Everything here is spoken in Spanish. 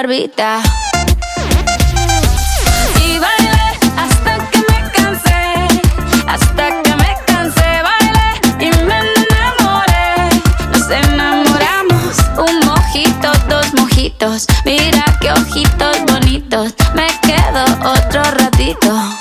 barbita. Y bailé hasta que me cansé, bailé y me enamoré. Nos enamoramos, un mojito, dos mojitos. Mira qué ojitos bonitos, me quedo otro ratito.